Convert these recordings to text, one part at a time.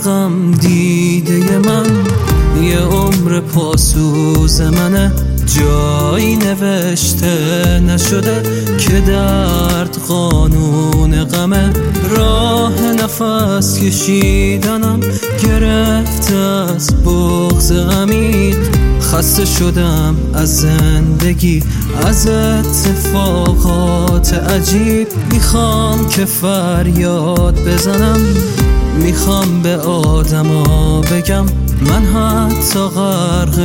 غم دیده من یه عمر پاسوز منه، جایی نوشته نشده که درد قانون غمه. راه نفس کشیدنم گرفته از بغض غمید، خسته شدم از زندگی، از اتفاقات عجیب. میخوام که فریاد بزنم، میخوام به آدما بگم من حتی غرق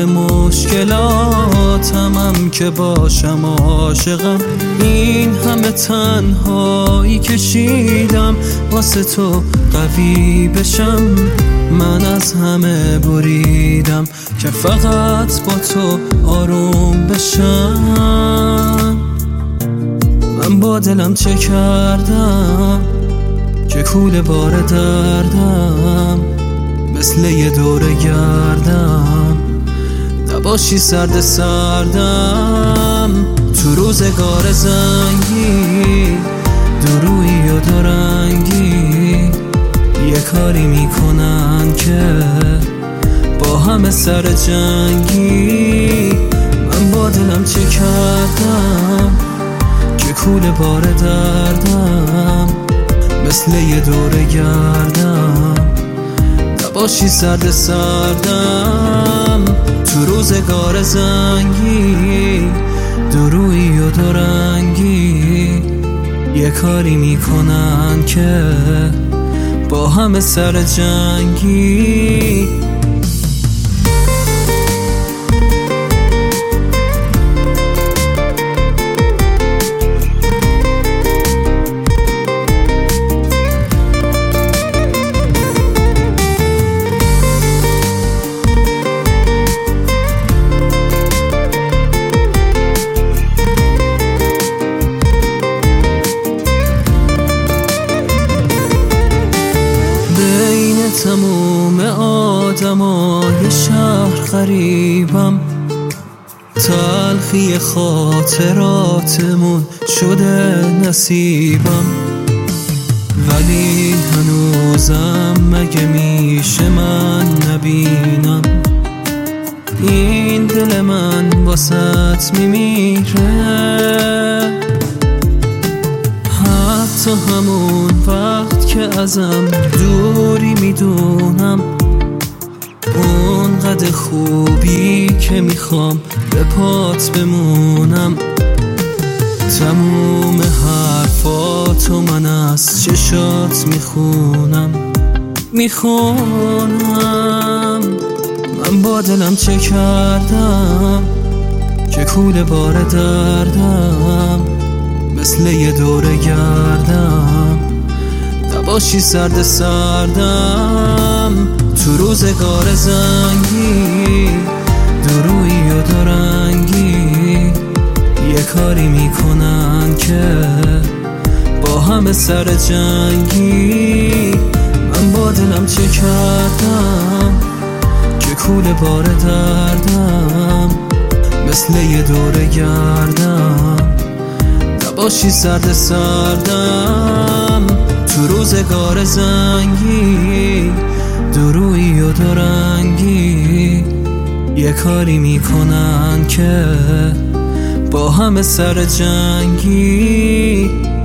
مشکلاتمم که باشم عاشقم. این همه تنهایی کشیدم واسه تو قوی بشم، من از همه بریدم که فقط با تو آروم بشم. من با دلم چه کردم که کوله بار دردم، مثل یه دوره گردم نباشی سرد سردم. تو روزگار زنگی درویی و دورنگی یه کاری میکنن که با همه سر جنگی. من با دلم چه کردم که کوله بار دردم، مثل یه دوره گردم نباشی سرد سردم. تو روزگار زنگی درویی و دورنگی یه کاری میکنن که با همه سر جنگی. تموم آدمای شهر غریبم، تلخی خاطراتمون شده نصیبم. ولی هنوزم مگه میشه من نبینم این دل من واسط میمیره. حتی همون وقت که ازم دوری میدونم اونقدر خوبی که میخوام به پات بمونم. تموم حرفاتو من از چشات میخونم. من با دلم چه کردم که کوله بار دردم، مثل یه دوره گردم نباشی سرد سردم. تو روزگار زنگی درویی و دورنگی یه کاری میکنن که با همه سر جنگی. من با دلم چه کردم که کوله بار دردم، مثل یه دوره گردم نباشی سرد سردم. تو روزگار زنگی درویی و دورنگی یه کاری میکنن که با همه سر جنگی.